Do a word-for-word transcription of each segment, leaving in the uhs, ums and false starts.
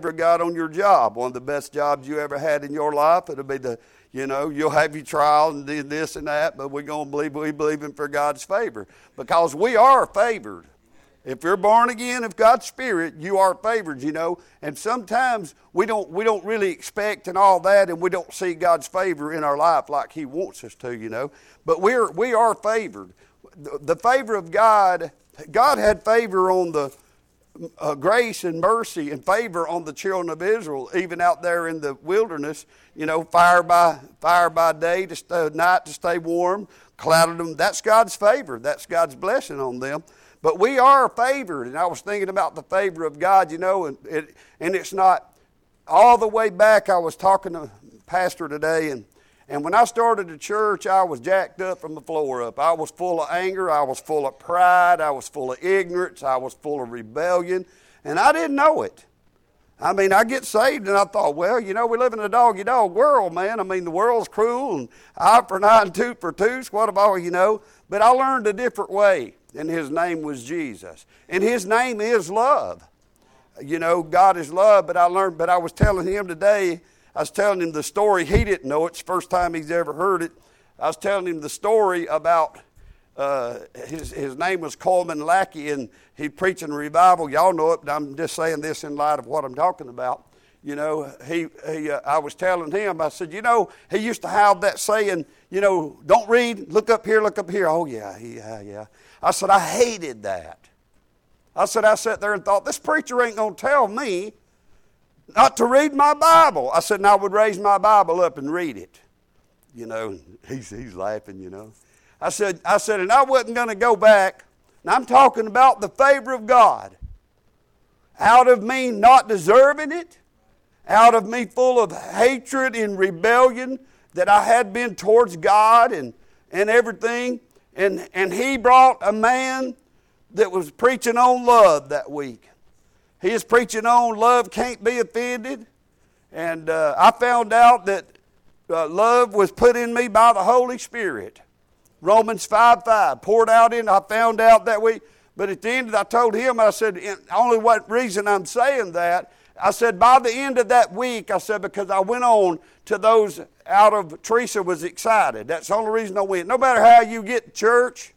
favor of God on your job. One of the best jobs you ever had in your life. It'll be the, you know, you'll have your trial and do this and that, but we're going to believe, we believe in for God's favor. Because we are favored. If you're born again of God's Spirit, you are favored, you know. And sometimes we don't we don't really expect and all that, and we don't see God's favor in our life like He wants us to, you know. But we're we are favored. The, the favor of God, God had favor on the uh, grace and mercy and favor on the children of Israel, even out there in the wilderness. You know, fire by fire by day, to stay, night to stay warm, clouded them. That's God's favor. That's God's blessing on them. But we are favored, and I was thinking about the favor of God, you know, and it, and it's not all the way back. I was talking to a pastor today, and, and when I started the church, I was jacked up from the floor up. I was full of anger. I was full of pride. I was full of ignorance. I was full of rebellion, and I didn't know it. I mean, I get saved, and I thought, well, you know, we live in a dog-eat-dog world, man. I mean, the world's cruel, and eye for an eye and tooth for tooth, what about, you know. But I learned a different way. And His name was Jesus. And His name is love. You know, God is love, but I learned, but I was telling him today, I was telling him the story. He didn't know it. It's the first time he's ever heard it. I was telling him the story about, uh, his, his name was Coleman Lackey, and he's preaching revival. Y'all know it, but I'm just saying this in light of what I'm talking about. You know, he, he uh, I was telling him, I said, you know, he used to have that saying, you know, don't read, look up here, look up here. Oh, yeah, yeah, yeah. I said, I hated that. I said, I sat there and thought, this preacher ain't going to tell me not to read my Bible. I said, and I would raise my Bible up and read it. You know, he's, he's laughing, you know. I said, I said, and I wasn't going to go back. And I'm talking about the favor of God. Out of me not deserving it, out of me full of hatred and rebellion that I had been towards God and, and everything. And, and he brought a man that was preaching on love that week. He is preaching on love can't be offended. And uh, I found out that uh, love was put in me by the Holy Spirit. Romans five five poured out in. I found out that week. But at the end, I told him, I said, only what reason I'm saying that, I said, by the end of that week, I said, because I went on to those out of, Teresa was excited. That's the only reason I went. No matter how you get to church,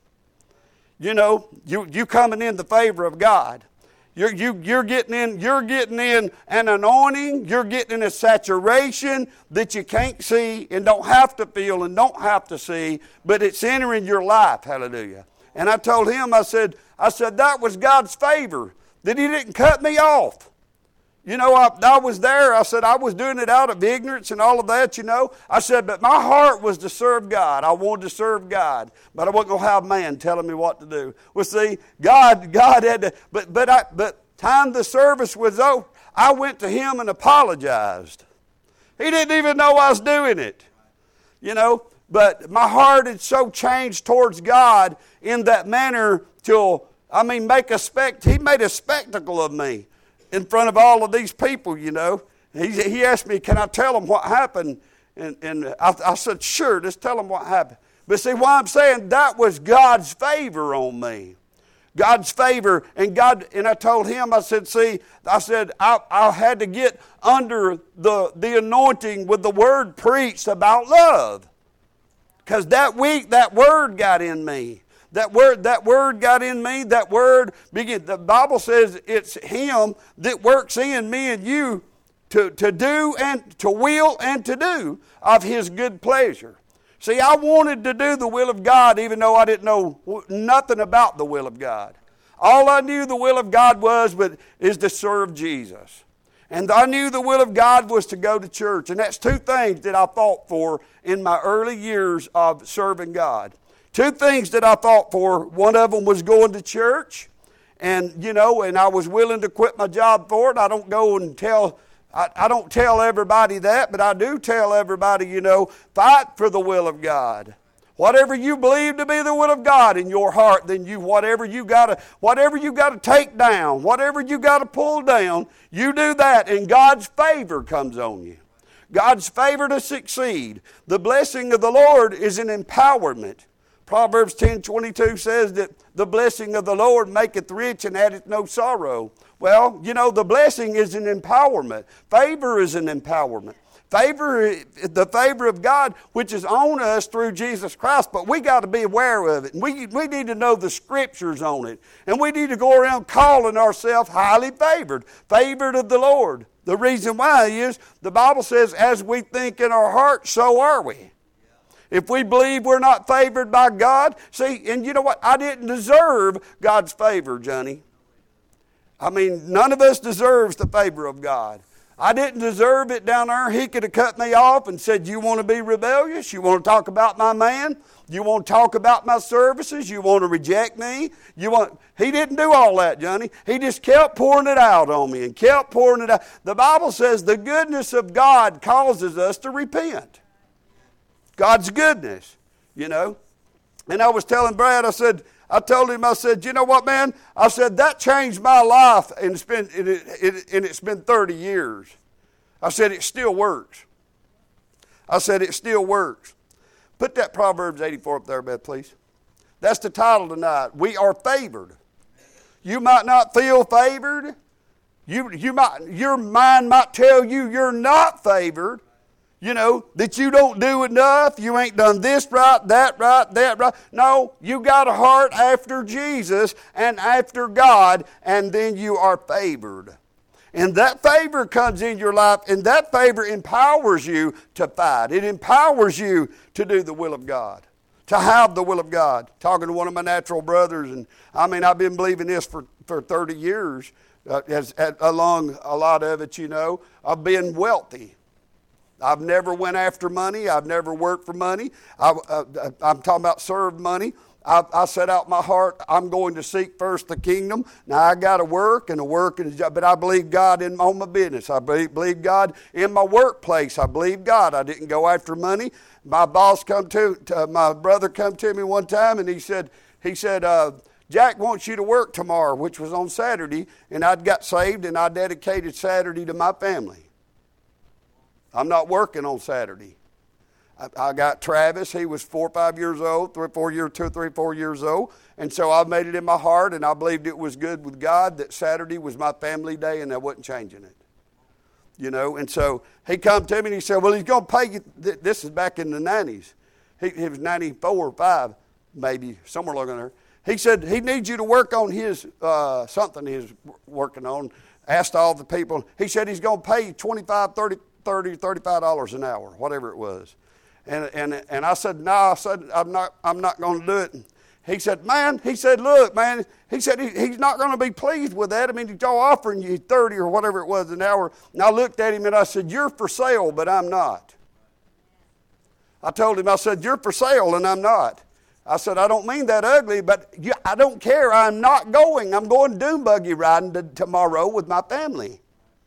you know, you you coming in the favor of God. You're, you, you're getting in, you're getting in an anointing, you're getting in a saturation that you can't see and don't have to feel and don't have to see, but it's entering your life, hallelujah. And I told him, I said, I said, that was God's favor, that He didn't cut me off. You know, I, I was there. I said, I was doing it out of ignorance and all of that, you know. I said, but my heart was to serve God. I wanted to serve God. But I wasn't going to have man telling me what to do. Well, see, God God had to, but but I, but time the service was over, I went to him and apologized. He didn't even know I was doing it, you know. But my heart had so changed towards God in that manner till, I mean, make a spect. He made a spectacle of me in front of all of these people, you know. He, he asked me, can I tell them what happened? And, and I, I said, sure, just tell them what happened. But see, why I'm saying that was God's favor on me. God's favor. And God, and I told him, I said, see, I said, I, I had to get under the, the anointing with the word preached about love. Because that week, that word got in me. That word, that word got in me. That word began. The Bible says it's Him that works in me and you to, to do and to will and to do of His good pleasure. See, I wanted to do the will of God even though I didn't know nothing about the will of God. All I knew the will of God was but is to serve Jesus. And I knew the will of God was to go to church. And that's two things that I fought for in my early years of serving God. Two things that I fought for. One of them was going to church. And, you know, and I was willing to quit my job for it. I don't go and tell, I, I don't tell everybody that, but I do tell everybody, you know, fight for the will of God. Whatever you believe to be the will of God in your heart, then you, whatever you gotta, whatever you gotta take down, whatever you gotta pull down, you do that, and God's favor comes on you. God's favor to succeed. The blessing of the Lord is an empowerment. Proverbs ten twenty-two says that the blessing of the Lord maketh rich and addeth no sorrow. Well, you know, the blessing is an empowerment. Favor is an empowerment. Favor, the favor of God, which is on us through Jesus Christ, but we got to be aware of it. And we, we need to know the scriptures on it. And we need to go around calling ourselves highly favored, favored of the Lord. The reason why is the Bible says, as we think in our heart, so are we. If we believe we're not favored by God, see, and you know what? I didn't deserve God's favor, Johnny. I mean, none of us deserves the favor of God. I didn't deserve it down there. He could have cut me off and said, you want to be rebellious? You want to talk about my man? You want to talk about my services? You want to reject me? You want? He didn't do all that, Johnny. He just kept pouring it out on me and kept pouring it out. The Bible says the goodness of God causes us to repent. God's goodness, you know. And I was telling Brad, I said, I told him, I said, you know what, man? I said, that changed my life, and it's been, and, it, it, and it's been thirty years. I said, it still works. I said, it still works. Put that Proverbs eighty-four up there, Beth, please. That's the title tonight. We are favored. You might not feel favored. You, you might, your mind might tell you you're not favored. You know, that you don't do enough, you ain't done this right, that right, that right. No, you got a heart after Jesus and after God, and then you are favored. And that favor comes in your life, and that favor empowers you to fight. It empowers you to do the will of God, to have the will of God. Talking to one of my natural brothers, and I mean, I've been believing this for, for thirty years, uh, as, as, along a lot of it, you know, of being wealthy. I've never went after money. I've never worked for money. I, uh, I'm talking about served money. I, I set out my heart, I'm going to seek first the kingdom. Now, I got to work and a work, and a job, but I believe God in on my business. I believe, believe God in my workplace. I believe God. I didn't go after money. My boss come to, to my brother come to me one time, and he said, he said, uh, Jack wants you to work tomorrow, which was on Saturday, and I'd got saved, and I dedicated Saturday to my family. I'm not working on Saturday. I, I got Travis. He was four or five years old, three, four years, two, three, four years old. And so I made it in my heart, and I believed it was good with God that Saturday was my family day, and I wasn't changing it. You know, and so he come to me and he said, well, he's going to pay you. This is back in the nineties. He, he was ninety-four or five, maybe, somewhere along there. He said he needs you to work on his, uh, something he's working on. Asked all the people. He said he's going to pay you twenty-five, thirty, thirty, thirty-five dollars an hour, whatever it was. And and and I said, no, I said, I'm not I'm not going to do it. He said, man, he said, look, man, he said he, he's not going to be pleased with that. I mean, he's all offering you thirty or whatever it was an hour. And I looked at him and I said, you're for sale, but I'm not. I told him, I said, you're for sale and I'm not. I said, I don't mean that ugly, but you, I don't care. I'm not going. I'm going dune buggy riding to, tomorrow with my family.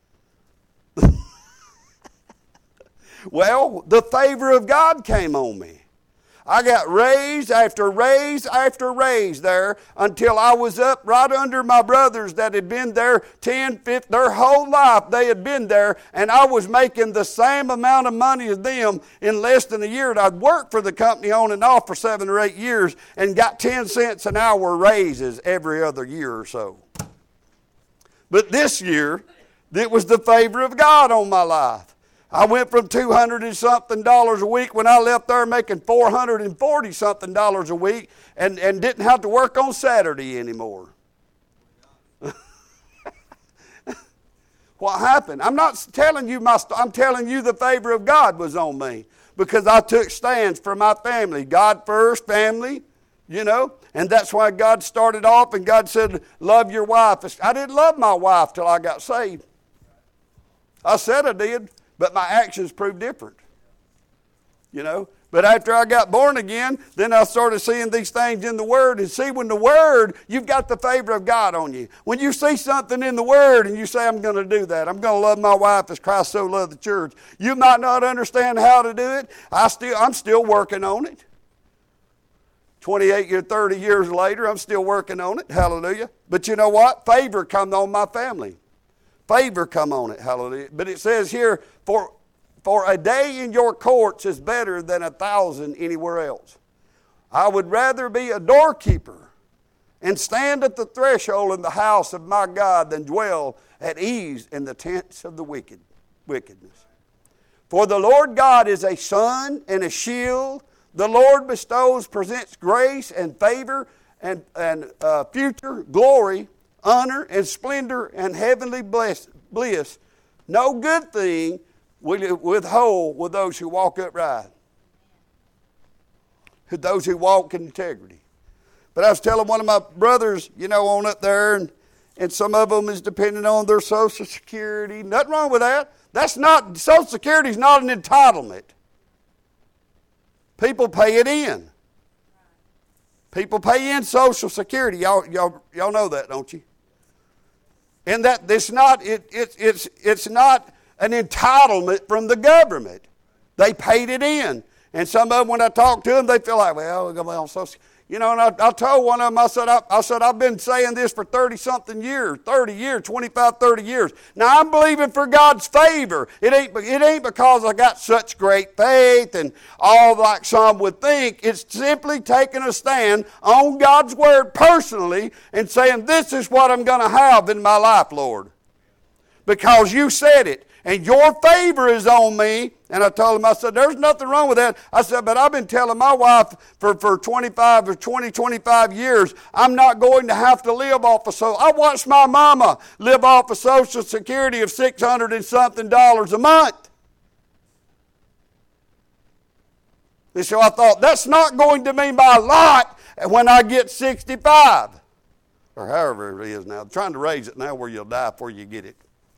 Well, the favor of God came on me. I got raise after raise after raise there until I was up right under my brothers that had been there ten, fifteen, their whole life they had been there, and I was making the same amount of money as them in less than a year. And I'd worked for the company on and off for seven or eight years and got ten cents an hour raises every other year or so. But this year, it was the favor of God on my life. I went from two hundred and something dollars a week when I left there making four hundred and forty something dollars a week and, and didn't have to work on Saturday anymore. What happened? I'm not telling you my, I'm telling you the favor of God was on me because I took stands for my family. God first, family, you know, and that's why God started off and God said, love your wife. I didn't love my wife till I got saved. I said I did. But my actions proved different, you know. But after I got born again, then I started seeing these things in the Word. And see, when the Word, you've got the favor of God on you. When you see something in the Word and you say, I'm going to do that. I'm going to love my wife as Christ so loved the church. You might not understand how to do it. I still, I'm still working on it. twenty-eight or thirty years later, I'm still working on it. Hallelujah. But you know what? Favor come on my family. Favor come on it, hallelujah. But it says here, for, for a day in your courts is better than a thousand anywhere else. I would rather be a doorkeeper and stand at the threshold in the house of my God than dwell at ease in the tents of the wicked wickedness. For the Lord God is a sun and a shield. The Lord bestows, presents grace and favor and, and uh, future glory, honor and splendor and heavenly bliss. bliss. No good thing will it withhold with those who walk upright, those who walk in integrity. But I was telling one of my brothers, you know, on up there, and, and some of them is depending on their Social Security. Nothing wrong with that. That's not, Social Security is not an entitlement. People pay it in. People pay in Social Security. Y'all, y'all, y'all know that, don't you? And that it's not, it, it, it's, it's not an entitlement from the government. They paid it in. And some of them, when I talk to them, they feel like, well, we're going to be on Social Security. You know, and I, I told one of them, I said, I, I said, I've been saying this for thirty-something years, thirty years, twenty-five, thirty years. Now, I'm believing for God's favor. It ain't, it ain't because I got such great faith and all like some would think. It's simply taking a stand on God's word personally and saying, this is what I'm going to have in my life, Lord. Because you said it. And your favor is on me. And I told him, I said, there's nothing wrong with that. I said, but I've been telling my wife for, for twenty-five or twenty, twenty-five years, I'm not going to have to live off of so. I watched my mama live off of Social Security of six hundred and something dollars a month. And so I thought, that's not going to be my lot when I get sixty-five. Or however it is now. I'm trying to raise it now where you'll die before you get it.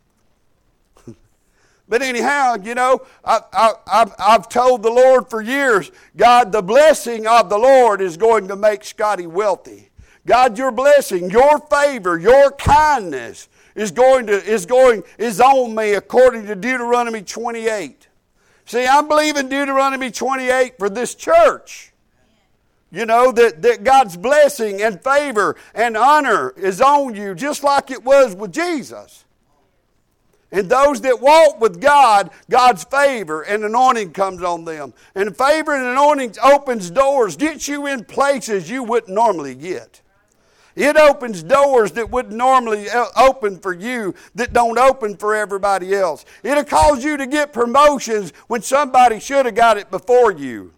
But anyhow, you know, I, I, I've, I've told the Lord for years, God, the blessing of the Lord is going to make Scotty wealthy. God, your blessing, your favor, your kindness is going to is going is on me according to Deuteronomy twenty-eight. See, I'm believing Deuteronomy twenty-eight for this church. You know, that, that God's blessing and favor and honor is on you just like it was with Jesus. And those that walk with God, God's favor and anointing comes on them. And favor and anointing opens doors, gets you in places you wouldn't normally get. It opens doors that wouldn't normally open for you, that don't open for everybody else. It'll cause you to get promotions when somebody should have got it before you.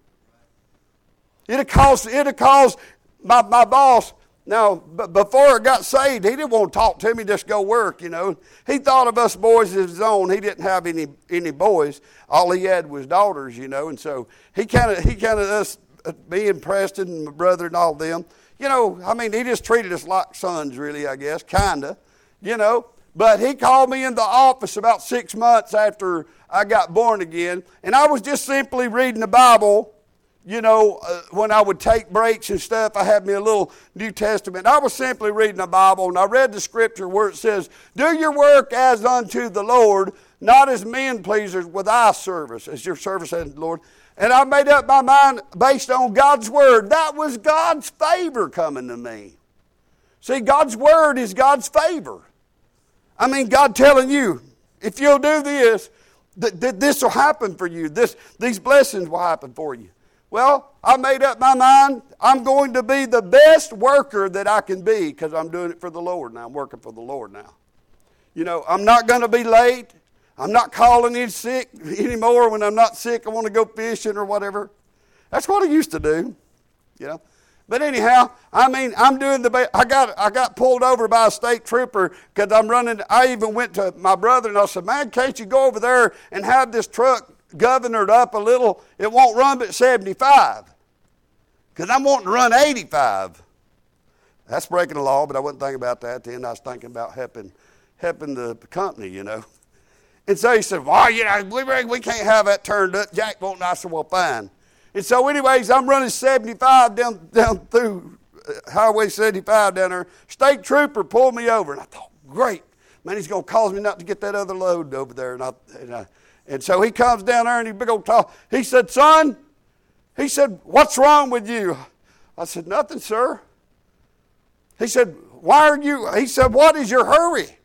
It'll cause, it'll cause my, my boss... Now, b- before I got saved, he didn't want to talk to me, just go work, you know. He thought of us boys as his own. He didn't have any any boys. All he had was daughters, you know. And so he kind of, he kind of, us, me and Preston and my brother and all of them, you know, I mean, he just treated us like sons, really, I guess, kind of, you know. But he called me in the office about six months after I got born again, and I was just simply reading the Bible. You know, uh, when I would take breaks and stuff, I had me a little New Testament. I was simply reading the Bible, and I read the scripture where it says, do your work as unto the Lord, not as men pleasers with eye service, as your service unto the Lord. And I made up my mind based on God's word. That was God's favor coming to me. See, God's word is God's favor. I mean, God telling you, if you'll do this, th- th- this will happen for you. This, these blessings will happen for you. Well, I made up my mind. I'm going to be the best worker that I can be because I'm doing it for the Lord now. I'm working for the Lord now. You know, I'm not going to be late. I'm not calling in sick anymore. When I'm not sick, I want to go fishing or whatever. That's what I used to do, you know. But anyhow, I mean, I'm doing the best. I got I got pulled over by a state trooper because I'm running. I even went to my brother and I said, man, can't you go over there and have this truck governored up a little? It won't run but seventy-five. Because I'm wanting to run eighty-five. That's breaking the law, but I wasn't thinking about that then. I was thinking about helping helping the company, you know. And so he said, well, you know, we, we can't have that turned up. Jack won't. I said, well, fine. And so anyways, I'm running seventy-five down, down through Highway seventy-five down there. State trooper pulled me over, and I thought, great. Man, he's going to cause me not to get that other load over there. And I, and I And so he comes down there and he big old talk. He said, son, he said, what's wrong with you? I said, nothing, sir. He said, why are you, he said, what is your hurry?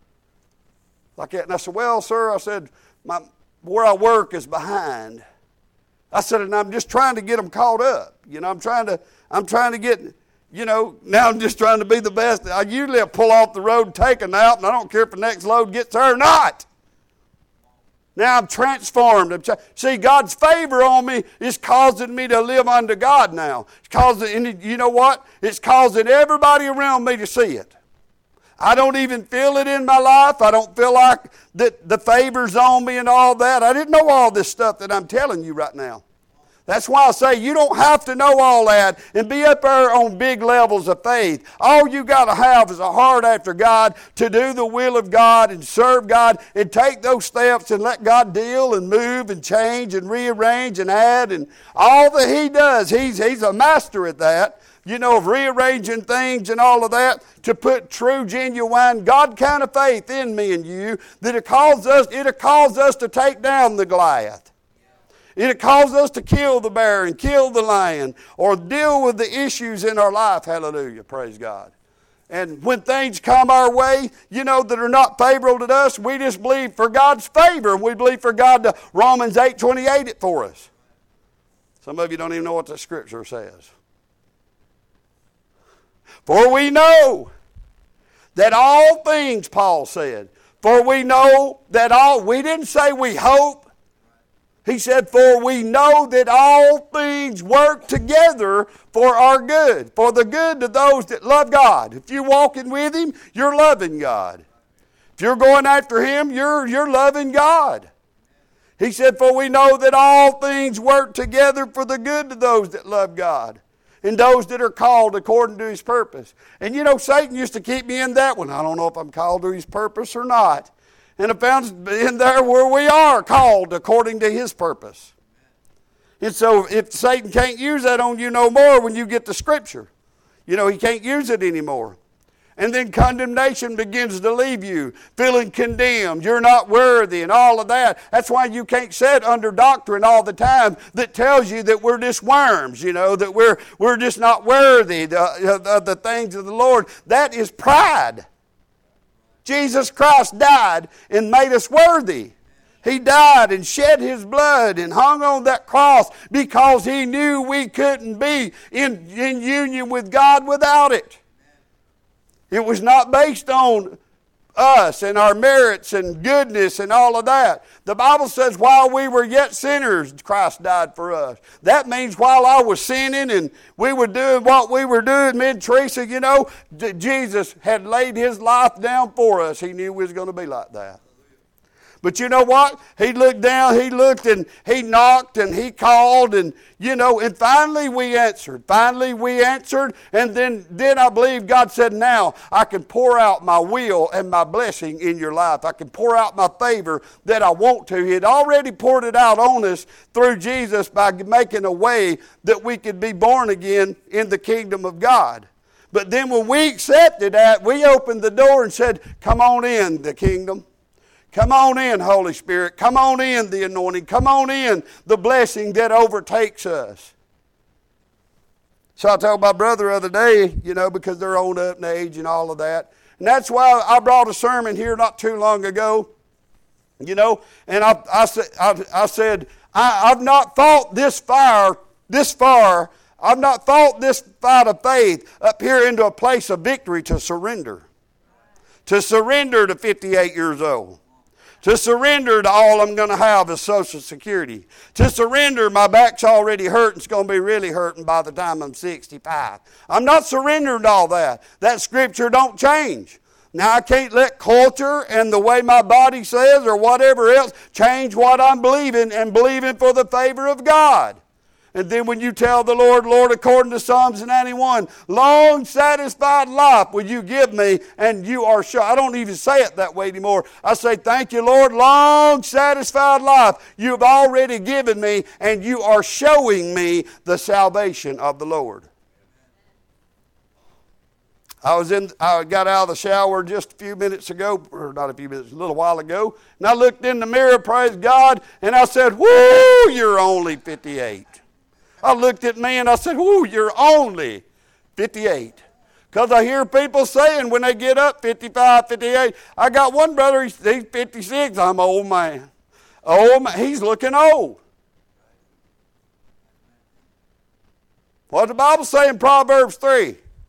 Like that. And I said, well, sir, I said, my, where I work is behind. I said, and I'm just trying to get them caught up. You know, I'm trying to, I'm trying to get, you know, now I'm just trying to be the best. I usually pull off the road and take a nap, and I don't care if the next load gets there or not. Now I'm transformed. I'm tra- See, God's favor on me is causing me to live unto God now. It's causing, and you know what? It's causing everybody around me to see it. I don't even feel it in my life. I don't feel like that the favor's on me and all that. I didn't know all this stuff that I'm telling you right now. That's why I say you don't have to know all that and be up there on big levels of faith. All you got to have is a heart after God to do the will of God and serve God and take those steps and let God deal and move and change and rearrange and add and all that He does. He's, he's a master at that, you know, of rearranging things and all of that to put true, genuine, God kind of faith in me and you that it calls us, it'll cause us to take down the Goliath. It causes us to kill the bear and kill the lion or deal with the issues in our life. Hallelujah. Praise God. And when things come our way, you know, that are not favorable to us, we just believe for God's favor. And we believe for God to Romans eight twenty-eight it for us. Some of you don't even know what the scripture says. For we know that all things, Paul said, for we know that all, we didn't say we hope. He said, for we know that all things work together for our good, for the good to those that love God. If you're walking with Him, you're loving God. If you're going after Him, you're, you're loving God. He said, for we know that all things work together for the good to those that love God and those that are called according to His purpose. And you know, Satan used to keep me in that one. I don't know if I'm called to His purpose or not. And I found in there where we are called according to His purpose. And so if Satan can't use that on you no more when you get the Scripture, you know, he can't use it anymore. And then condemnation begins to leave you, feeling condemned. You're not worthy and all of that. That's why you can't sit under doctrine all the time that tells you that we're just worms, you know, that we're, we're just not worthy of the, the things of the Lord. That is pride. Jesus Christ died and made us worthy. He died and shed His blood and hung on that cross because He knew we couldn't be in, in union with God without it. It was not based on us and our merits and goodness and all of that. The Bible says while we were yet sinners, Christ died for us. That means while I was sinning and we were doing what we were doing, me and Teresa, you know, Jesus had laid His life down for us. He knew we was going to be like that. But you know what? He looked down, he looked and he knocked and he called and, you know, and finally we answered. Finally we answered and then, then I believe God said, now I can pour out my will and my blessing in your life. I can pour out my favor that I want to. He had already poured it out on us through Jesus by making a way that we could be born again in the kingdom of God. But then when we accepted that, we opened the door and said, come on in the kingdom. Come on in, Holy Spirit. Come on in, the anointing. Come on in, the blessing that overtakes us. So I told my brother the other day, you know, because they're old up in age and all of that. And that's why I brought a sermon here not too long ago, you know. And I, I, I, I said, I, I've not fought this far, this far. I've not fought this fight of faith up here into a place of victory to surrender. To surrender to fifty-eight years old. To surrender to all I'm going to have is Social Security. To surrender, my back's already hurting. It's going to be really hurting by the time I'm sixty-five. I'm not surrendering to all that. That scripture don't change. Now, I can't let culture and the way my body says or whatever else change what I'm believing and believing for the favor of God. And then when you tell the Lord, Lord, according to Psalms ninety-one, long satisfied life will you give me, and you are sure. I don't even say it that way anymore. I say, thank you, Lord, long satisfied life you have already given me, and you are showing me the salvation of the Lord. I was in. I got out of the shower just a few minutes ago, or not a few minutes, a little while ago, and I looked in the mirror, praise God, and I said, whoo, you're only fifty-eight. I looked at me and I said, whoo, you're only fifty-eight. Because I hear people saying when they get up, fifty-five, fifty-eight. I got one brother, he's fifty-six. I'm an old man. Old man. He's looking old. What does the Bible say in Proverbs three?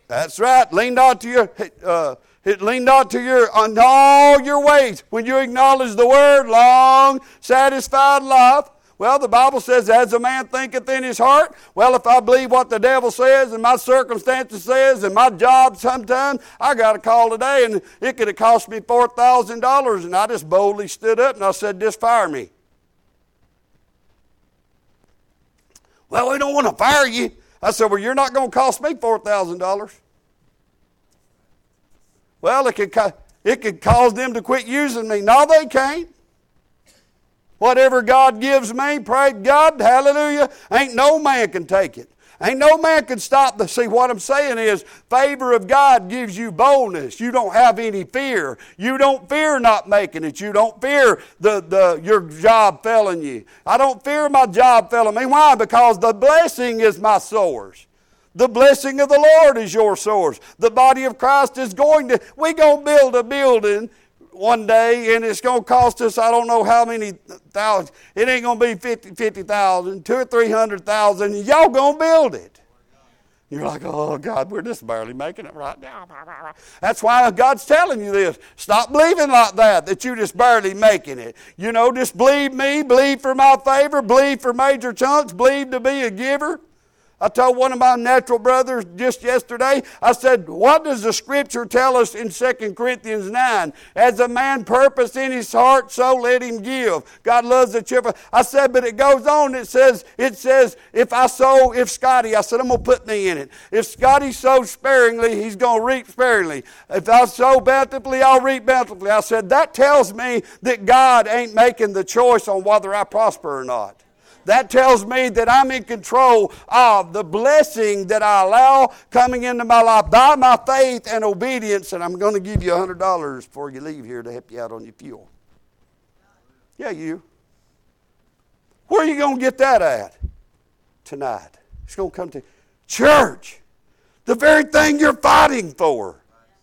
That's right. Lean not to your, uh, lean not to your, on all your ways. When you acknowledge the word, long, satisfied life. Well, the Bible says, as a man thinketh in his heart. Well, if I believe what the devil says and my circumstances says and my job sometime, I got a call today and it could have cost me four thousand dollars. And I just boldly stood up and I said, just fire me. Well, we don't want to fire you. I said, well, you're not going to cost me four thousand dollars. Well, it could, it could cause them to quit using me. No, they can't. Whatever God gives me, praise God, hallelujah, ain't no man can take it. Ain't no man can stop the, see what I'm saying is, favor of God gives you boldness. You don't have any fear. You don't fear not making it. You don't fear the, the your job failing you. I don't fear my job failing me. Why? Because the blessing is my source. The blessing of the Lord is your source. The body of Christ is going to, we're going to build a building one day, and it's going to cost us, I don't know how many thousands. It ain't going to be fifty, fifty thousand, two or three hundred thousand, and y'all going to build it. You're like, oh, God, we're just barely making it right now. That's why God's telling you this. Stop believing like that, that you're just barely making it. You know, just believe me, believe for my favor, believe for major chunks, believe to be a giver. I told one of my natural brothers just yesterday, I said, what does the Scripture tell us in Second Corinthians nine? As a man purpose in his heart, so let him give. God loves the cheerful. I said, but it goes on, it says, it says, if I sow, if Scotty, I said, I'm going to put me in it. If Scotty sows sparingly, he's going to reap sparingly. If I sow bountifully, I'll reap bountifully. I said, that tells me that God ain't making the choice on whether I prosper or not. That tells me that I'm in control of the blessing that I allow coming into my life by my faith and obedience. And I'm going to give you one hundred dollars before you leave here to help you out on your fuel. Yeah, you. Where are you going to get that at tonight? It's going to come to church. The very thing you're fighting for.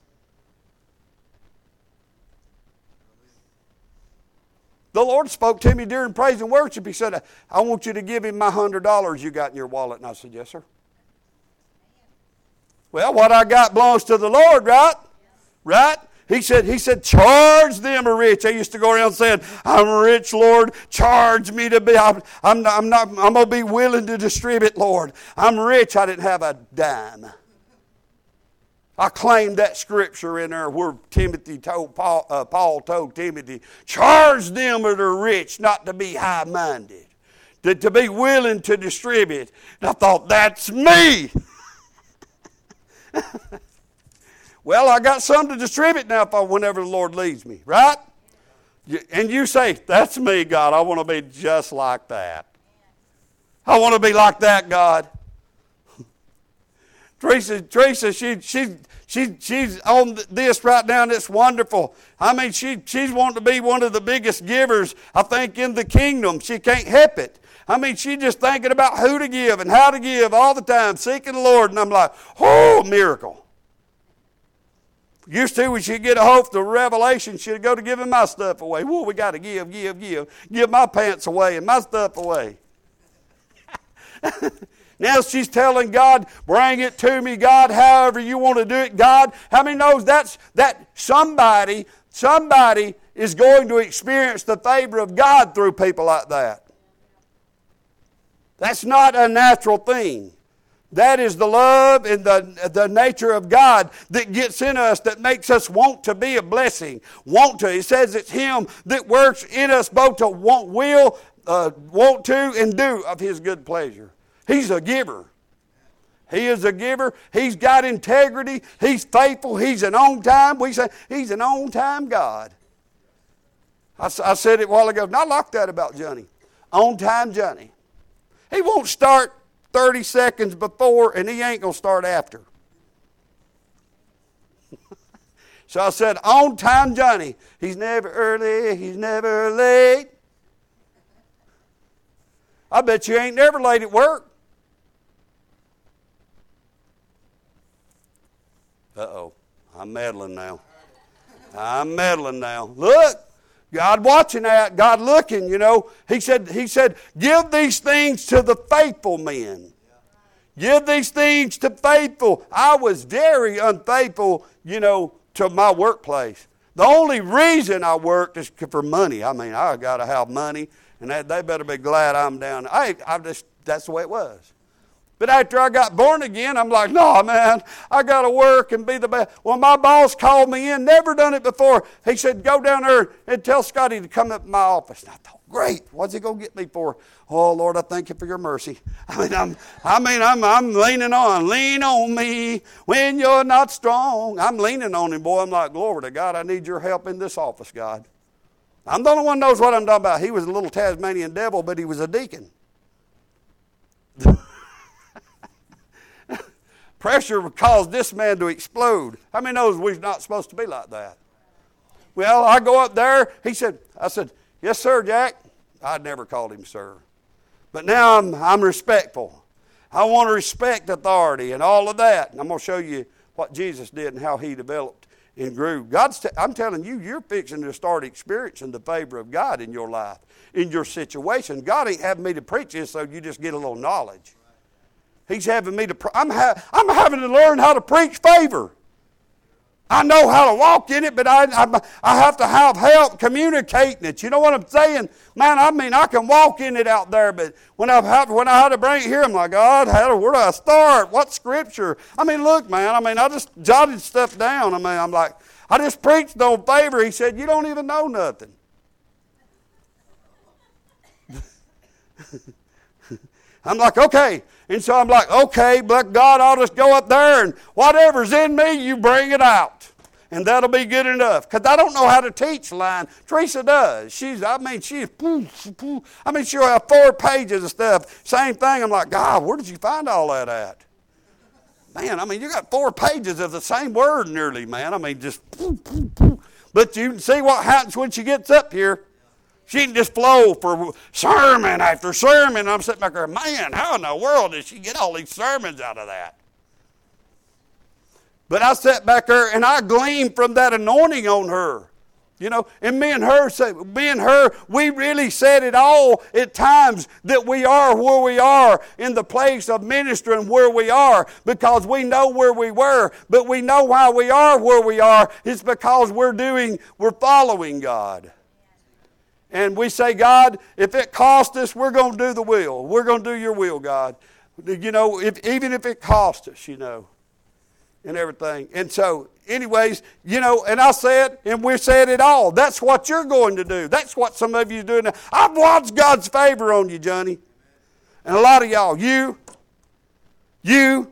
The Lord spoke to me during praise and worship. He said, I want you to give him my one hundred dollars you got in your wallet. And I said, yes, sir. Well, what I got belongs to the Lord, right? Right? He said, he said, charge them are rich. I used to go around saying, I'm rich, Lord. Charge me to be. I'm, I'm not, I'm not, I'm going to be willing to distribute, Lord. I'm rich. I didn't have a dime. I claimed that scripture in there where Timothy told Paul, uh, Paul told Timothy, charge them that are rich not to be high-minded, to, to be willing to distribute. And I thought, that's me. Well, I got some to distribute now if I, whenever the Lord leads me, right? And you say, that's me, God. I want to be just like that. I want to be like that, God. Teresa, Teresa, she, she, she, she's on this right now, and it's wonderful. I mean, she, she's wanting to be one of the biggest givers, I think, in the kingdom. She can't help it. I mean, she's just thinking about who to give and how to give all the time, seeking the Lord. And I'm like, oh, miracle. Used to, when she'd get a hold of the revelation, she'd go to giving my stuff away. Whoa, we got to give, give, give. Give my pants away and my stuff away. Now she's telling God, bring it to me, God, however you want to do it, God. How many knows that's that somebody, somebody is going to experience the favor of God through people like that? That's not a natural thing. That is the love and the, the nature of God that gets in us, that makes us want to be a blessing. Want to. It says it's Him that works in us both to want, will, uh, want to, and do of His good pleasure. He's a giver. He is a giver. He's got integrity. He's faithful. He's an on-time. We say He's an on-time God. I, I said it a while ago. Not like that about Johnny. On-time Johnny. He won't start thirty seconds before, and he ain't going to start after. So I said, on-time Johnny. He's never early. He's never late. I bet you ain't never late at work. Uh-oh, I'm meddling now. I'm meddling now. Look, God watching that, God looking, you know. He said, he said, give these things to the faithful men. Give these things to faithful. I was very unfaithful, you know, to my workplace. The only reason I worked is for money. I mean, I got to have money, and they, they better be glad I'm down. I, I just, that's the way it was. But after I got born again, I'm like, no, man, I got to work and be the best. Well, my boss called me in, never done it before. He said, go down there and tell Scotty to come up to my office. And I thought, great, what's he going to get me for? Oh, Lord, I thank you for your mercy. I mean, I'm, I mean, I'm, I'm leaning on. Lean on me when you're not strong. I'm leaning on him, boy. I'm like, glory to God, I need your help in this office, God. I'm the only one who knows what I'm talking about. He was a little Tasmanian devil, but he was a deacon. Pressure caused this man to explode. How many knows we're not supposed to be like that? Well, I go up there. He said, I said, yes, sir, Jack. I'd never called him sir. But now I'm, I'm respectful. I want to respect authority and all of that. And I'm going to show you what Jesus did and how he developed and grew. God's t- I'm telling you, you're fixing to start experiencing the favor of God in your life, in your situation. God ain't having me to preach this so you just get a little knowledge. He's having me to, I'm, ha- I'm having to learn how to preach favor. I know how to walk in it, but I, I, I have to have help communicating it. You know what I'm saying? Man, I mean, I can walk in it out there, but when I have, when I had to bring it here, I'm like, God, how do, where do I start? What scripture? I mean, look, man, I mean, I just jotted stuff down. I mean, I'm like, I just preached on favor. He said, you don't even know nothing. I'm like, okay. And so I'm like, okay, but God, I'll just go up there and whatever's in me, you bring it out. And that'll be good enough. Because I don't know how to teach line. Teresa does. She's, I mean, she's, I mean, she'll have four pages of stuff. Same thing. I'm like, God, where did you find all that at? Man, I mean, you got four pages of the same word nearly, man. I mean, just, but you can see what happens when she gets up here. She can just flow for sermon after sermon. And I'm sitting back there, man, how in the world did she get all these sermons out of that? But I sat back there and I gleaned from that anointing on her. You know, and me and her, me and her, we really said it all at times that we are where we are in the place of ministering where we are because we know where we were, but we know why we are where we are. It's because we're doing, we're following God. And we say, God, if it costs us, we're going to do the will. We're going to do your will, God. You know, if, even if it costs us, you know, and everything. And so, anyways, you know, and I said, and we said it all. That's what you're going to do. That's what some of you are doing now. I've watched God's favor on you, Johnny. And a lot of y'all, you, you,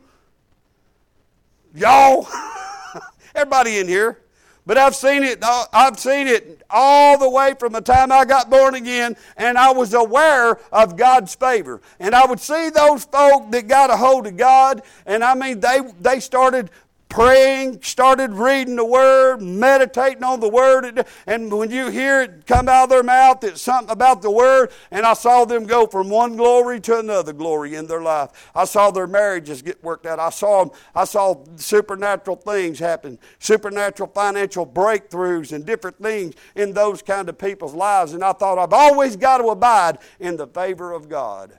y'all, everybody in here. But I've seen it, I've seen it all the way from the time I got born again, and I was aware of God's favor. And I would see those folk that got a hold of God, and I mean, they, they started praying, started reading the Word, meditating on the Word, and when you hear it come out of their mouth, it's something about the Word, and I saw them go from one glory to another glory in their life. I saw their marriages get worked out. I saw them, I saw supernatural things happen, supernatural financial breakthroughs and different things in those kind of people's lives, and I thought, I've always got to abide in the favor of God.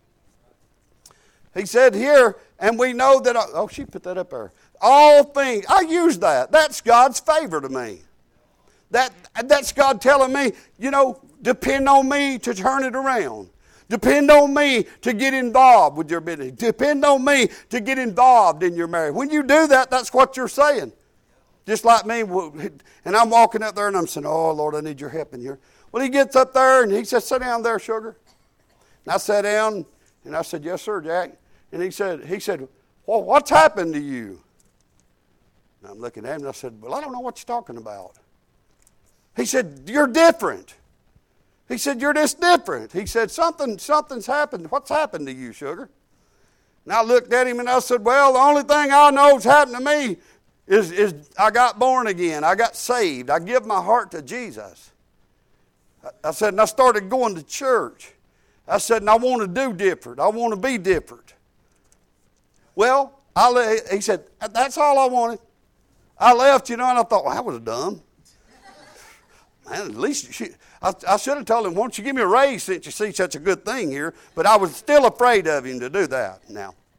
He said here, and we know that, oh, she put that up there. All things, I use that. That's God's favor to me. That, that's God telling me, you know, depend on me to turn it around. Depend on me to get involved with your business. Depend on me to get involved in your marriage. When you do that, that's what you're saying. Just like me, and I'm walking up there and I'm saying, oh, Lord, I need your help in here. Well, he gets up there and he says, sit down there, sugar. And I sat down and I said, yes, sir, Jack. And he said, he said, well, what's happened to you? And I'm looking at him and I said, well, I don't know what you're talking about. He said, you're different. He said, you're just different. He said, something, something's happened. What's happened to you, sugar? And I looked at him and I said, well, the only thing I know has happened to me is, is I got born again. I got saved. I give my heart to Jesus. I, I said, and I started going to church. I said, and I want to do different. I want to be different. Well, I, he said, that's all I wanted. I left, you know, and I thought, well, that was dumb. Man, at least she, I, I should have told him, why don't you give me a raise since you see such a good thing here? But I was still afraid of him to do that now.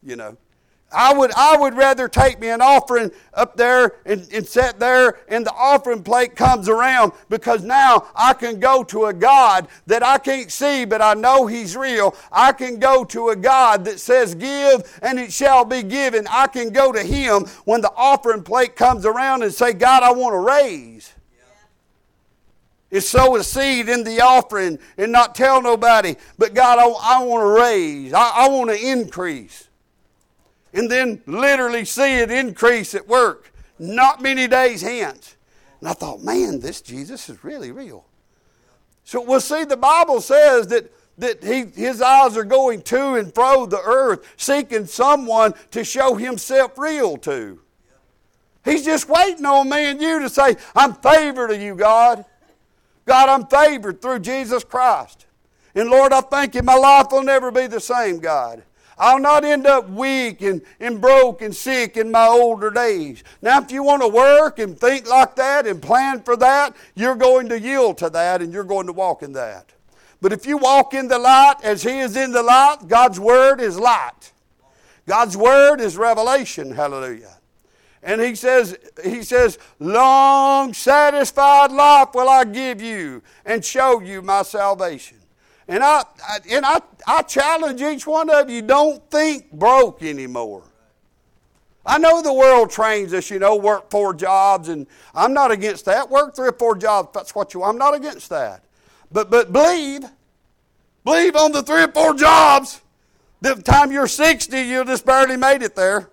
you know. I would I would rather take me an offering up there and, and sit there and the offering plate comes around, because now I can go to a God that I can't see but I know He's real. I can go to a God that says give and it shall be given. I can go to Him when the offering plate comes around and say, God, I want to raise. Yeah. Is sow a seed in the offering and not tell nobody, but God, I, I want to raise. I, I want to increase. And then literally see it increase at work not many days hence. And I thought, man, this Jesus is really real. So we'll see, the Bible says that, that he, his eyes are going to and fro the earth, seeking someone to show himself real to. He's just waiting on me and you to say, I'm favored of you, God. God, I'm favored through Jesus Christ. And Lord, I thank you, my life will never be the same, God. I'll not end up weak and, and broke and sick in my older days. Now, if you want to work and think like that and plan for that, you're going to yield to that and you're going to walk in that. But if you walk in the light as He is in the light, God's Word is light. God's Word is revelation. Hallelujah. And He says, He says, long satisfied life will I give you and show you my salvation. And I, I and I, I challenge each one of you, don't think broke anymore. I know the world trains us, you know, work four jobs, and I'm not against that. Work three or four jobs, that's what you want. I'm not against that. But but believe, believe on the three or four jobs, the time you're sixty, you just barely made it there.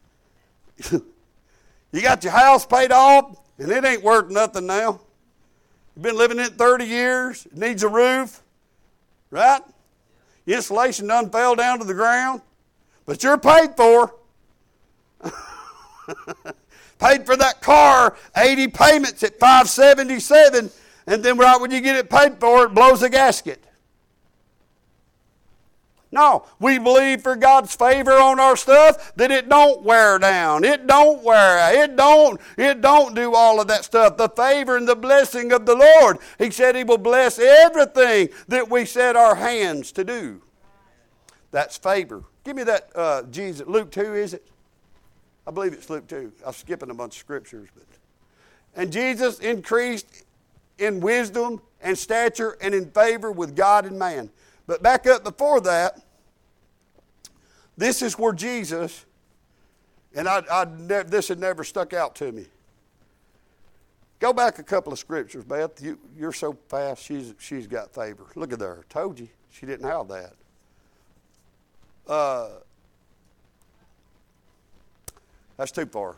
You got your house paid off, and it ain't worth nothing now. You've been living in it thirty years, it needs a roof. Right? The insulation done fell down to the ground. But you're paid for. Paid for that car, eighty payments at five seventy-seven, and then right when you get it paid for, it blows a gasket. No, we believe for God's favor on our stuff that it don't wear down. It don't wear out. It don't, it don't do all of that stuff. The favor and the blessing of the Lord. He said He will bless everything that we set our hands to do. That's favor. Give me that, uh, Jesus. Luke two, is it? I believe it's Luke two. I'm skipping a bunch of scriptures. But and Jesus increased in wisdom and stature and in favor with God and man. But back up before that, this is where Jesus, and I, I ne- this had never stuck out to me. Go back a couple of scriptures, Beth. You, you're so fast, she's, she's got favor. Look at her. Told you, she didn't have that. Uh, that's too far.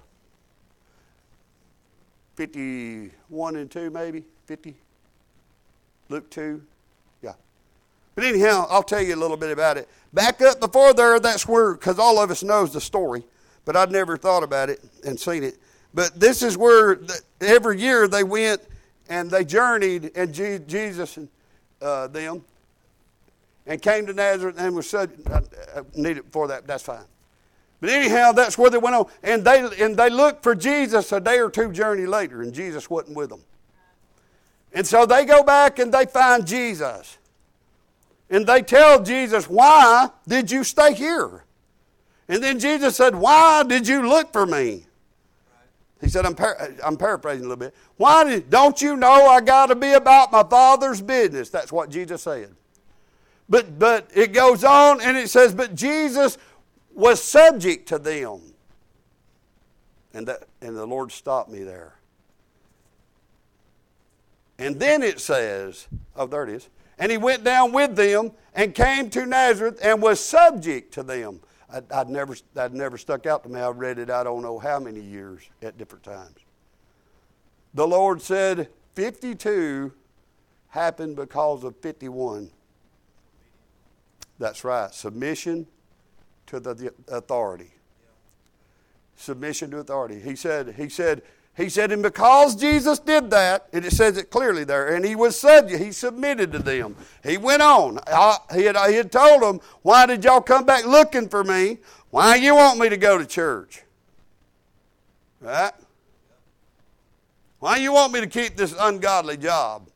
fifty-one and two maybe, fifty. Luke two. But anyhow, I'll tell you a little bit about it. Back up before there, that's where, because all of us knows the story, but I'd never thought about it and seen it. But this is where the, every year they went and they journeyed, and G, Jesus and uh, them, and came to Nazareth and was such, I, I need it before that, that's fine. But anyhow, that's where they went on. And they, and they looked for Jesus a day or two journey later, and Jesus wasn't with them. And so they go back and they find Jesus. And they tell Jesus, why did you stay here? And then Jesus said, why did you look for me? He said, I'm, par- I'm paraphrasing a little bit. Why did, don't you know I got to be about my Father's business? That's what Jesus said. But, but it goes on and it says, but Jesus was subject to them. And, that, and the Lord stopped me there. And then it says, oh, there it is. And he went down with them and came to Nazareth and was subject to them. I, I'd never, that never stuck out to me. I've read it I don't know how many years at different times. The Lord said fifty-two happened because of fifty-one. That's right. Submission to the, the authority. Submission to authority. He said, he said, He said, and because Jesus did that, and it says it clearly there, and he was subject, he submitted to them. He went on. I, he, had, he had told them, why did y'all come back looking for me? Why you want me to go to church? Right? Why you want me to keep this ungodly job?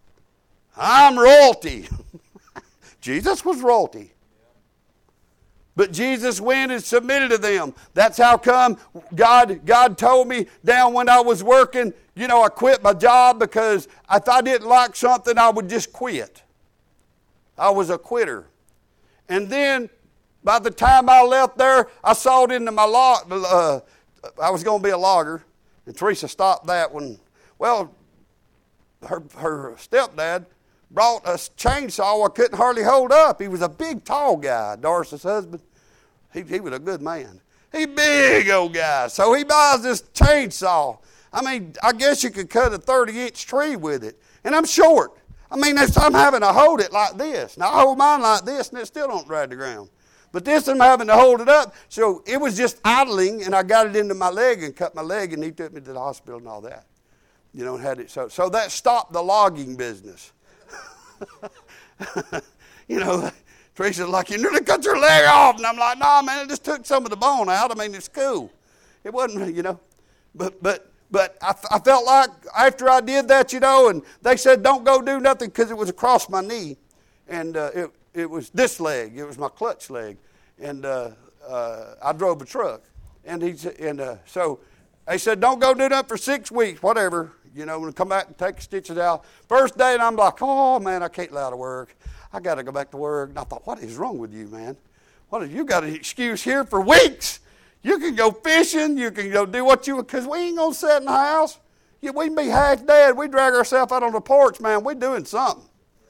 I'm royalty. Jesus was royalty. But Jesus went and submitted to them. That's how come God, God told me down when I was working, you know, I quit my job because if I didn't like something, I would just quit. I was a quitter. And then by the time I left there, I saw it into my log. Uh, I was going to be a logger. And Teresa stopped that when, well, her, her stepdad brought a chainsaw I couldn't hardly hold up. He was a big, tall guy, Doris's husband. He, he was a good man. He big old guy. So he buys this chainsaw. I mean, I guess you could cut a thirty-inch tree with it. And I'm short. I mean, I'm having to hold it like this. Now, I hold mine like this, and it still don't drag the ground. But this, I'm having to hold it up. So it was just idling, and I got it into my leg and cut my leg, and he took me to the hospital and all that. You know, and had it. So, so that stopped the logging business. You know, Teresa's like, you nearly cut your leg off. And I'm like, nah, man, it just took some of the bone out. I mean, it's cool. It wasn't, you know. But but but I, I felt like after I did that, you know, and they said don't go do nothing because it was across my knee. And uh, it, it was this leg. It was my clutch leg. And uh, uh, I drove a truck. And, he, and uh, so they said don't go do that for six weeks, whatever. You know, and come back and take the stitches out. First day, and I'm like, oh, man, I can't let out of work. I got to go back to work. And I thought, what is wrong with you, man? What is, you got an excuse here for weeks. You can go fishing. You can go do what you, because we ain't going to sit in the house. Yeah, we can be half dead. We drag ourselves out on the porch, man. We're doing something.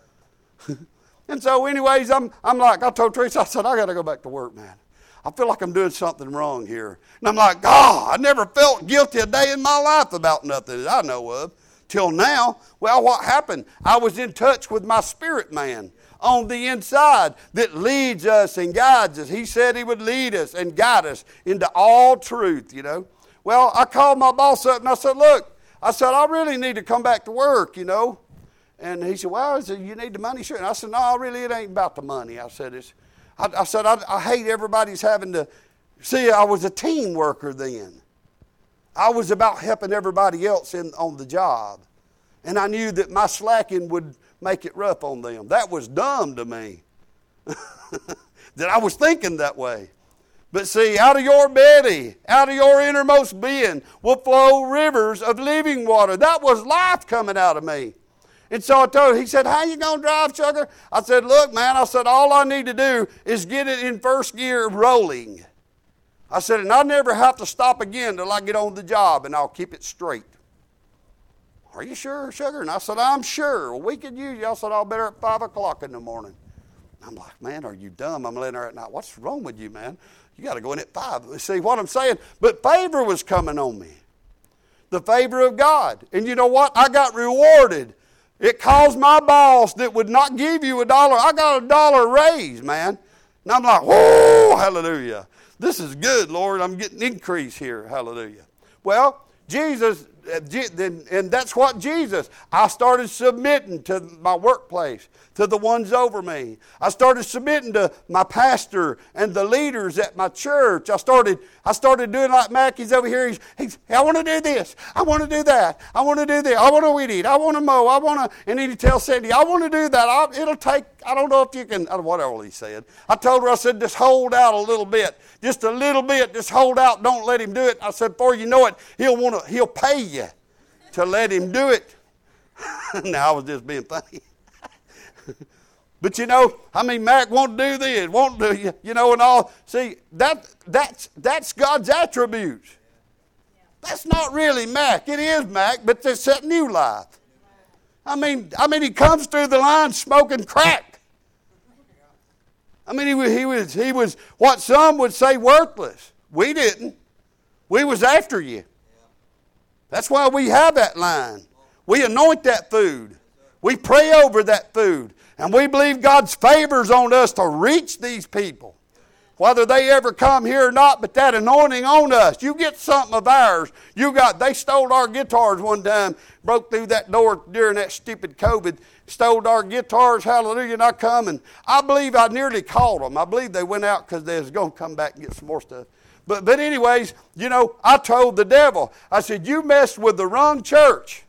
And so anyways, I'm, I'm like, I told Teresa, I said, I got to go back to work, man. I feel like I'm doing something wrong here. And I'm like, God, I never felt guilty a day in my life about nothing that I know of till now. Well, what happened? I was in touch with my spirit man on the inside that leads us and guides us. He said he would lead us and guide us into all truth, you know. Well, I called my boss up and I said, look, I said, I really need to come back to work, you know. And he said, well, I said, you need the money? Sure. And I said, no, really, it ain't about the money. I said, it's I, I said, I, I hate everybody's having to, see, I was a team worker then. I was about helping everybody else in on the job. And I knew that my slacking would make it rough on them. That was dumb to me. That I was thinking that way. But see, out of your belly, out of your innermost being will flow rivers of living water. That was life coming out of me. And so I told him, he said, how you going to drive, sugar? I said, look, man, I said, all I need to do is get it in first gear rolling. I said, and I'll never have to stop again till I get on the job, and I'll keep it straight. Are you sure, sugar? And I said, I'm sure. Well, we could use you. I said, I'll be there at five o'clock in the morning. I'm like, man, are you dumb? I'm laying there at night. What's wrong with you, man? You got to go in at five. See what I'm saying? But favor was coming on me. The favor of God. And you know what? I got rewarded. It caused my boss that would not give you a dollar. I got a dollar raise, man. And I'm like, whoa, hallelujah. This is good, Lord. I'm getting increase here. Hallelujah. Well, Jesus, and that's what Jesus, I started submitting to my workplace, to the ones over me. I started submitting to my pastor and the leaders at my church. I started I started doing like Mackey's over here. He's, he's I want to do this. I want to do that. I want to do this. I want to weed eat. I want to mow. I want to, and then he tells Sandy, I want to do that. I, it'll take, I don't know if you can, whatever he said. I told her, I said, just hold out a little bit. Just a little bit. Just hold out. Don't let him do it. I said, before you know it, he'll want to, he'll pay you to let him do it. Now I was just being funny. But you know, I mean, Mac won't do this, won't do you, you know, and all. See, that that's that's God's attributes. That's not really Mac. It is Mac, but it's that new life. I mean, I mean, he comes through the line smoking crack. I mean, he was he was he was what some would say worthless. We didn't. We was after you. That's why we have that line. We anoint that food. We pray over that food. And we believe God's favors on us to reach these people. Whether they ever come here or not, but that anointing on us. You get something of ours. You got, they stole our guitars one time, broke through that door during that stupid COVID, stole our guitars, hallelujah, and I come and I believe I nearly caught them. I believe they went out because they was going to come back and get some more stuff. But, but anyways, you know, I told the devil, I said, you messed with the wrong church.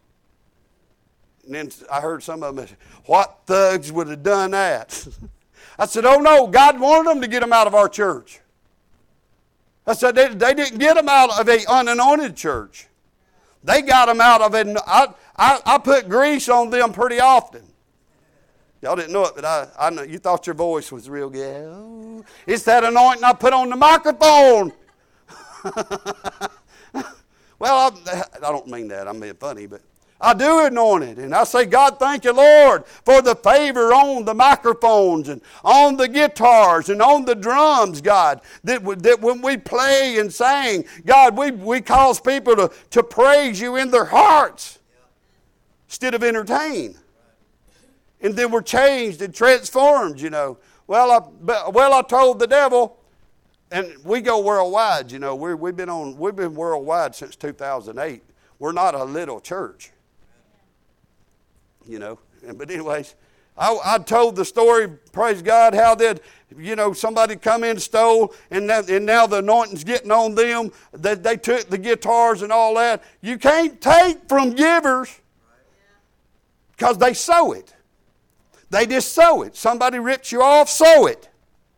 And then I heard some of them say, what thugs would have done that? I said, oh no, God wanted them to get them out of our church. I said, they, they didn't get them out of an unanointed church. They got them out of it. I, I, I put grease on them pretty often. Y'all didn't know it, but I, I know. You thought your voice was real good. Oh, it's that anointing I put on the microphone. Well, I, I don't mean that. I'm being funny, but I do anoint it. And I say, God, thank you, Lord, for the favor on the microphones and on the guitars and on the drums, God, that, that when we play and sing, God, we, we cause people to, to praise you in their hearts instead of entertain. And then we're changed and transformed, you know. Well, I, well, I told the devil, and we go worldwide, you know. We're, we've been on, we've been worldwide since two thousand eight. We're not a little church, you know. But anyways, I, I told the story, praise God, how that, you know, somebody come in and stole, and now, and now the anointing's getting on them. That they took the guitars and all that. You can't take from givers because they sow it. They just sow it. Somebody rips you off, sow it.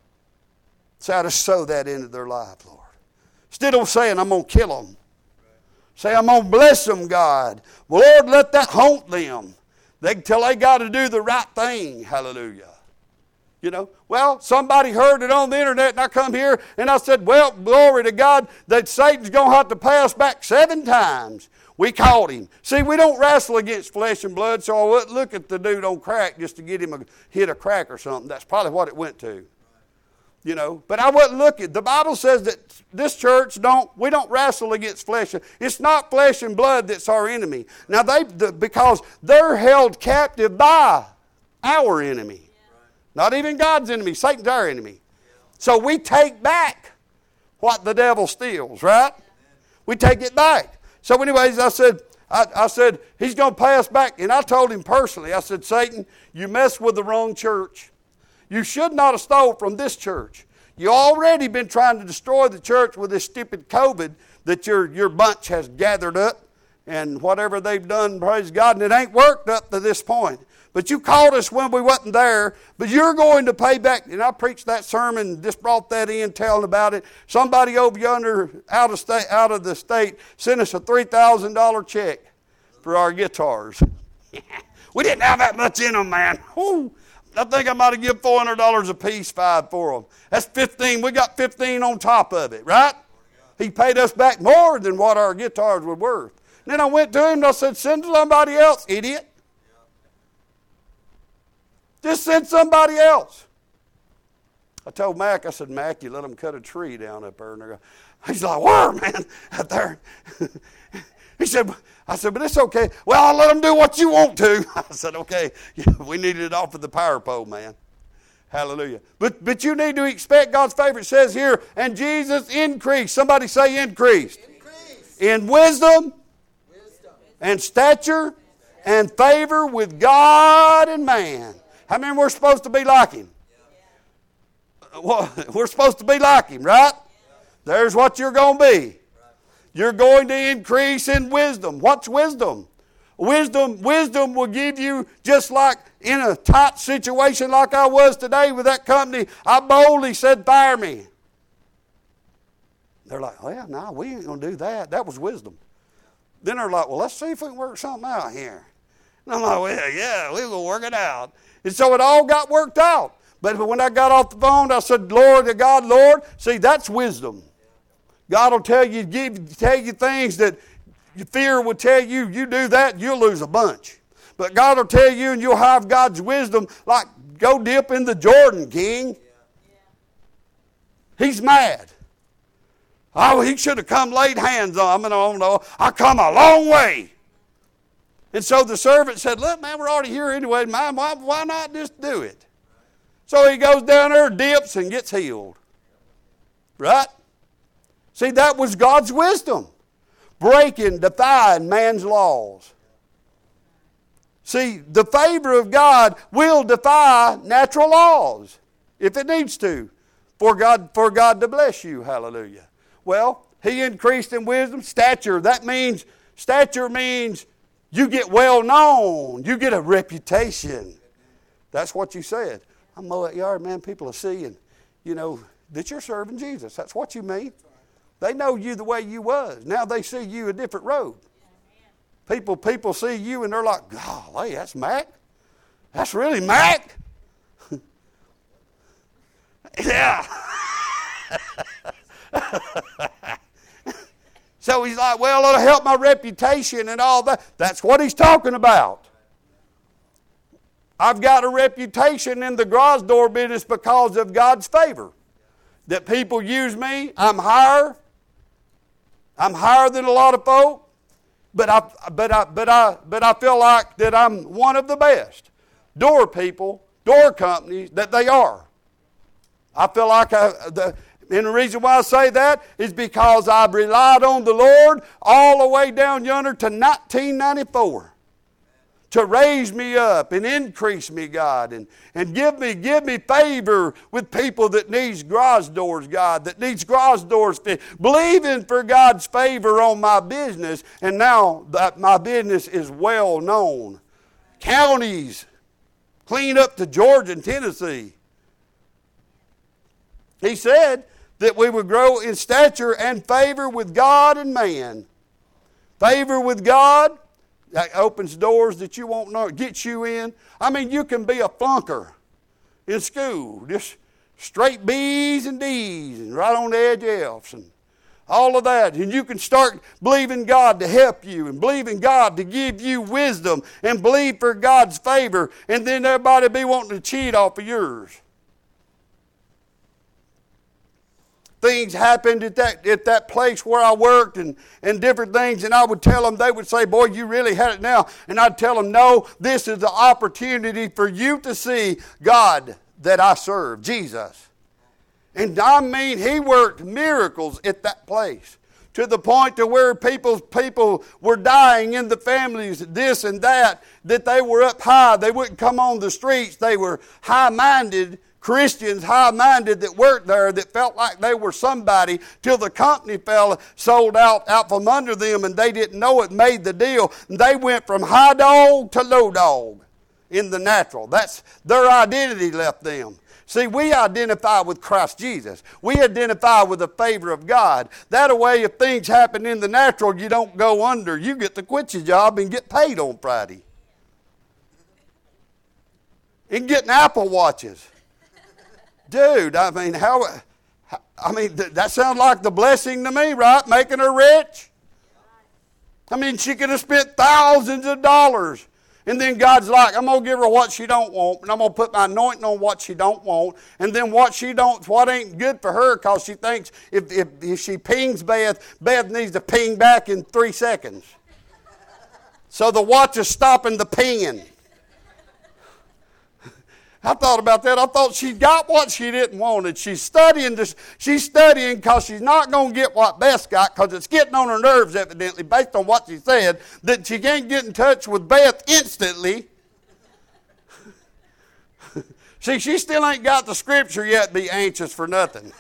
So how to sow that into their life, Lord. Instead of saying, I'm going to kill them. Say, I'm going to bless them, God. Well, Lord, let that haunt them. They till they got to do the right thing. Hallelujah. You know, well, somebody heard it on the internet, and I come here, and I said, well, glory to God, that Satan's going to have to pay us back seven times. We caught him. See, we don't wrestle against flesh and blood, so I wouldn't look at the dude on crack just to get him a hit a crack or something. That's probably what it went to. You know, but I wouldn't look at. The Bible says that this church don't. We don't wrestle against flesh. It's not flesh and blood that's our enemy. Now they the, because they're held captive by our enemy, not even God's enemy. Satan's our enemy. So we take back what the devil steals. Right? We take it back. So anyways, I said, I, I said, he's going to pay us back. And I told him personally, I said, Satan, you messed with the wrong church. You should not have stole from this church. You already been trying to destroy the church with this stupid COVID that your, your bunch has gathered up and whatever they've done, praise God, and it ain't worked up to this point. But you called us when we wasn't there, but you're going to pay back. And I preached that sermon, just brought that in, telling about it. Somebody over yonder out of state, out of the state sent us a three thousand dollars check for our guitars. We didn't have that much in them, man. Whew. I think I might have given four hundred dollars a piece, five for them. That's fifteen. We got fifteen on top of it, right? He paid us back more than what our guitars were worth. And then I went to him and I said, send somebody else, idiot. Just send somebody else. I told Mac, I said, Mac, you let them cut a tree down up there. And go, he's like, where, man? Out there. He said, I said, but it's okay. Well, I'll let them do what you want to. I said, okay. We needed it off of the power pole, man. Hallelujah. But but you need to expect God's favor. It says here, and Jesus increased. Somebody say increased. Increase. In wisdom, wisdom, and stature, and favor with God and man. How many we're supposed to be like him? Yeah. Well, we're supposed to be like him, right? Yeah. There's what you're going to be. Right. You're going to increase in wisdom. What's wisdom? Wisdom, wisdom will give you, just like in a tight situation like I was today with that company, I boldly said, fire me. They're like, well, no, we ain't going to do that. That was wisdom. Then they're like, well, let's see if we can work something out here. And I'm like, well, yeah, we will work it out. And so it all got worked out. But when I got off the phone, I said, Lord to God, Lord, see, that's wisdom. God will tell you, give, tell you things that fear will tell you, you do that, you'll lose a bunch. But God will tell you, and you'll have God's wisdom, like, go dip in the Jordan, King. He's mad. Oh, he should have come laid hands on him. Oh, no, I come a long way. And so the servant said, look, man, we're already here anyway. Man, why, why not just do it? So he goes down there, dips, and gets healed. Right? See, that was God's wisdom. Breaking, defying man's laws. See, the favor of God will defy natural laws if it needs to for God, for God to bless you. Hallelujah. Well, he increased in wisdom. Stature, that means, stature means you get well known. You get a reputation. That's what you said. I mow that yard, man, people are seeing, you know, that you're serving Jesus. That's what you mean. They know you the way you was. Now they see you a different road. People, people see you and they're like, golly, that's Mac? That's really Mac? Yeah. So he's like, well, it'll help my reputation and all that. That's what he's talking about. I've got a reputation in the garage door business because of God's favor. That people use me. I'm higher. I'm higher than a lot of folk. But I, but I, but I, but I feel like that I'm one of the best door people, door companies that they are. I feel like I, the, and the reason why I say that is because I've relied on the Lord all the way down yonder to nineteen ninety-four to raise me up and increase me, God, and, and give me give me favor with people that needs garage doors, God, that needs garage doors, believing for God's favor on my business, and now that my business is well known. Counties, clean up to Georgia and Tennessee. He said that we would grow in stature and favor with God and man. Favor with God, that opens doors that you won't know, gets you in. I mean, you can be a flunker in school, just straight B's and D's and right on the edge of F's and all of that. And you can start believing God to help you and believing God to give you wisdom and believe for God's favor, and then everybody be wanting to cheat off of yours. Things happened at that at that place where I worked and, and different things, and I would tell them, they would say, boy, you really had it now. And I'd tell them, no, this is the opportunity for you to see God that I serve, Jesus. And I mean, he worked miracles at that place to the point to where people, people were dying in the families, this and that, that they were up high. They wouldn't come on the streets. They were high-minded Christians, high-minded, that worked there, that felt like they were somebody, till the company fell, sold out, out from under them, and they didn't know it, made the deal. And they went from high dog to low dog in the natural. That's their identity left them. See, we identify with Christ Jesus. We identify with the favor of God. That way, if things happen in the natural, you don't go under. You get to quit your job and get paid on Friday. And getting Apple Watches. Dude, I mean, how, I mean, that sounds like the blessing to me, right? Making her rich. I mean, she could have spent thousands of dollars. And then God's like, I'm going to give her what she don't want, and I'm going to put my anointing on what she don't want. And then what she don't, what ain't good for her, because she thinks if, if, if she pings Beth, Beth needs to ping back in three seconds. So the watch is stopping the pinging. I thought about that. I thought she got what she didn't want. And she's studying this. She's studying because she's not going to get what Beth got, because it's getting on her nerves, evidently, based on what she said, that she can't get in touch with Beth instantly. See, she still ain't got the scripture yet, be anxious for nothing.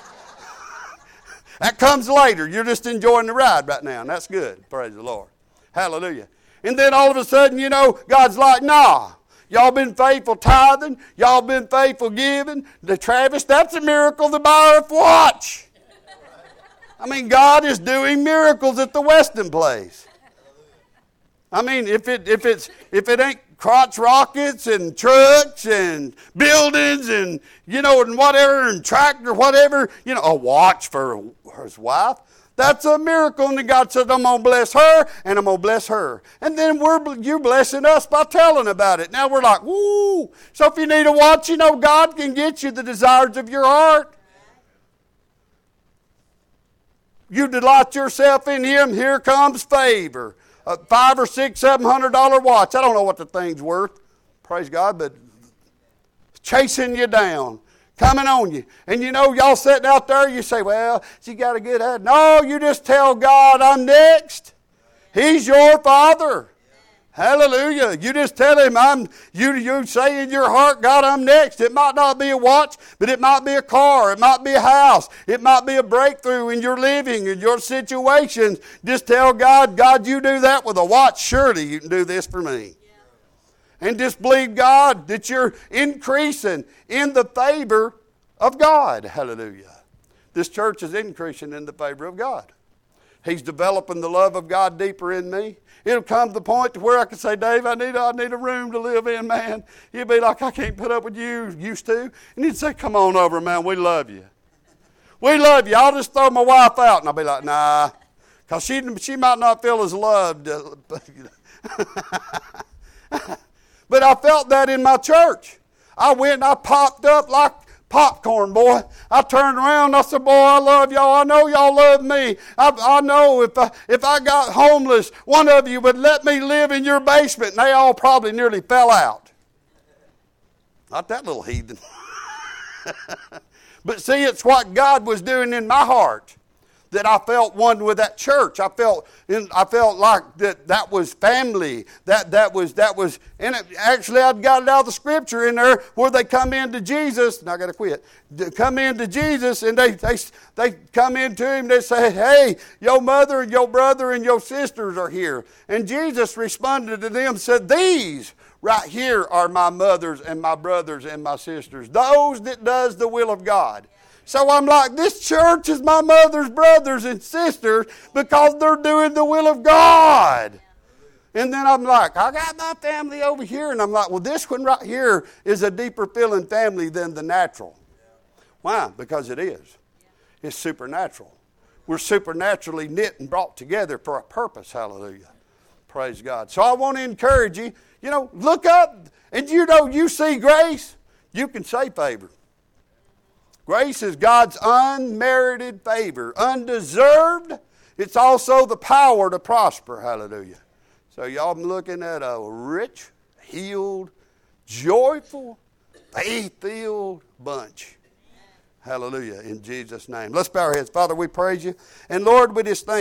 That comes later. You're just enjoying the ride right now, and that's good. Praise the Lord. Hallelujah. And then all of a sudden, you know, God's like, nah. Y'all been faithful tithing. Y'all been faithful giving. The Travis, that's a miracle to buy a watch. I mean, God is doing miracles at the Weston place. I mean, if it if it's if it ain't crotch rockets and trucks and buildings and, you know, and whatever, and tractor, whatever, you know, a watch for his wife. That's a miracle. And God says, I'm going to bless her, and I'm going to bless her. And then we're you're blessing us by telling about it. Now we're like, woo. So if you need a watch, you know, God can get you the desires of your heart. You delight yourself in Him, here comes favor. A five or six, seven hundred dollar watch. I don't know what the thing's worth. Praise God, but chasing you down. Coming on you. And you know, y'all sitting out there, you say, well, she got a good head. No, you just tell God, I'm next. He's your Father. Hallelujah. You just tell Him, I'm, you, you say in your heart, God, I'm next. It might not be a watch, but it might be a car. It might be a house. It might be a breakthrough in your living, in your situations. Just tell God, God, you do that with a watch. Surely you can do this for me. And just believe God that you're increasing in the favor of God. Hallelujah. This church is increasing in the favor of God. He's developing the love of God deeper in me. It'll come to the point to where I can say, Dave, I need, I need a room to live in, man. He'll be like, I can't put up with you, used to. And he'd say, come on over, man, we love you. We love you. I'll just throw my wife out. And I'll be like, nah, because she, she might not feel as loved. But I felt that in my church. I went and I popped up like popcorn, boy. I turned around and I said, boy, I love y'all. I know y'all love me. I, I know if I, if I got homeless, one of you would let me live in your basement. And they all probably nearly fell out. Not that little heathen. But see, it's what God was doing in my heart. That I felt one with that church. I felt, in, I felt like that that was family. That that was that was. And it, actually, I'd got it out of the scripture in there where they come into Jesus. And I got to quit. They come into Jesus and they they they come into him. They say, "Hey, your mother and your brother and your sisters are here." And Jesus responded to them, said, "These right here are my mothers and my brothers and my sisters. Those that does the will of God." So I'm like, this church is my mother's brothers and sisters because they're doing the will of God. And then I'm like, I got my family over here. And I'm like, well, this one right here is a deeper feeling family than the natural. Why? Because it is. It's supernatural. We're supernaturally knit and brought together for a purpose. Hallelujah. Praise God. So I want to encourage you, you know, look up and you know you see grace, you can say favor. Grace is God's unmerited favor, undeserved. It's also the power to prosper. Hallelujah. So y'all been looking at a rich, healed, joyful, faith-filled bunch. Hallelujah. In Jesus' name. Let's bow our heads. Father, we praise you. And Lord, we just thank you.